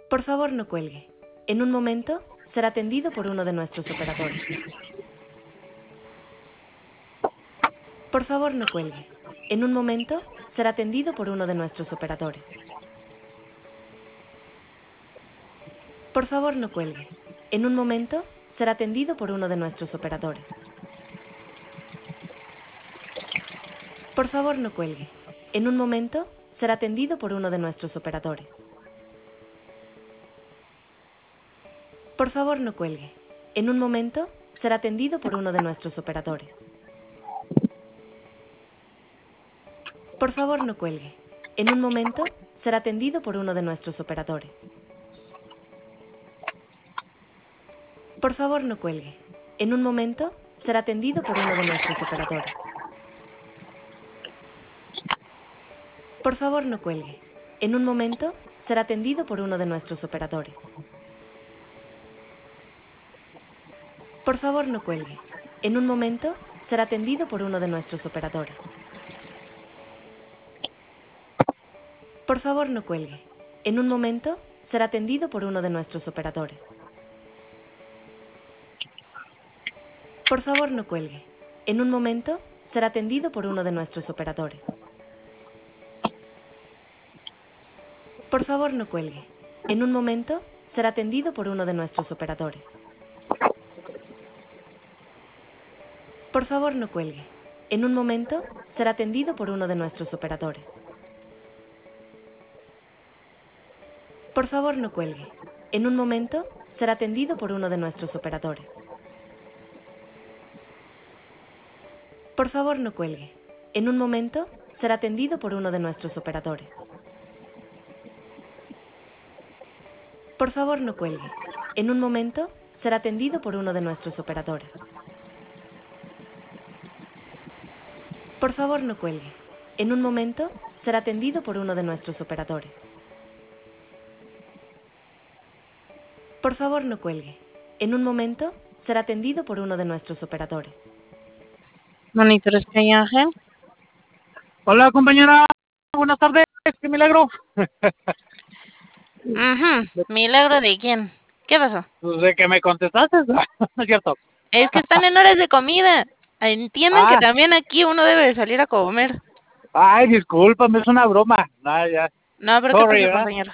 Por favor, no cuelgue. En un momento, será atendido por uno de nuestros operadores. Por favor, no cuelgue. En un momento, será atendido por uno de nuestros operadores. Por favor, no cuelgue. En un momento, será atendido por uno de nuestros operadores. Por favor, no cuelgue. En un momento, será atendido por uno de nuestros operadores. Por favor, no cuelgue. En un momento, será atendido por uno de nuestros operadores. Por favor, no cuelgue. En un momento, será atendido por uno de nuestros operadores. Por favor, no cuelgue. En un momento, será atendido por uno de nuestros operadores. Por favor, no cuelgue. En un momento, será atendido por uno de nuestros operadores. Por favor, no cuelgue. En un momento, será atendido por uno de nuestros operadores. Por favor, no cuelgue. En un momento, será atendido por uno de nuestros operadores. Por favor, no cuelgue. En un momento, será atendido por uno de nuestros operadores. Por favor, no cuelgue. En un momento, será atendido por uno de nuestros operadores. Por favor, no cuelgue. En un momento, será atendido por uno de nuestros operadores. Por favor, no cuelgue. En un momento, será atendido por uno de nuestros operadores. Por favor, no cuelgue. En un momento, será atendido por uno de nuestros operadores. Por favor, no cuelgue. En un momento, será atendido por uno de nuestros operadores. Por favor, no cuelgue. En un momento, será atendido por uno de nuestros operadores. Por favor, no cuelgue. En un momento, será atendido por uno de nuestros operadores. Monitores que hay, Ángel. Hola, compañera. Buenas tardes. ¡Qué milagro! ¿Milagro de quién? ¿Qué pasó? Pues de que me contestaste. No es cierto. Es que están en horas de comida. Entiendan que también aquí uno debe de salir a comer. Ay, discúlpame, es una broma. No, ya. No, pero Sorry, ¿qué pasó, ¿verdad? compañero?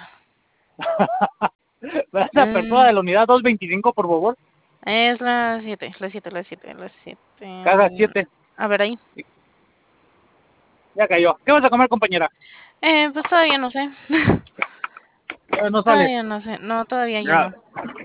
La persona de la unidad 225, por favor. Es las 7, las 7. Cada 7. A ver ahí. Ya cayó. ¿Qué vas a comer, compañera? Pues todavía no sé. No sale. Todavía no sé. No, todavía yo no.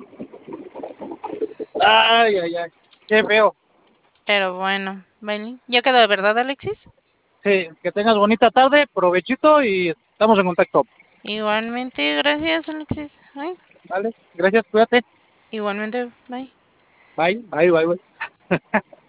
Ay, ay, ay. Qué feo. Pero bueno, ¿vale? ¿Ya quedó de verdad, Alexis? Sí, que tengas bonita tarde, provechito y estamos en contacto. Igualmente, gracias, Alexis. Ay. Vale, gracias, cuídate. Igualmente, bye. Bye, bye, bye, bye.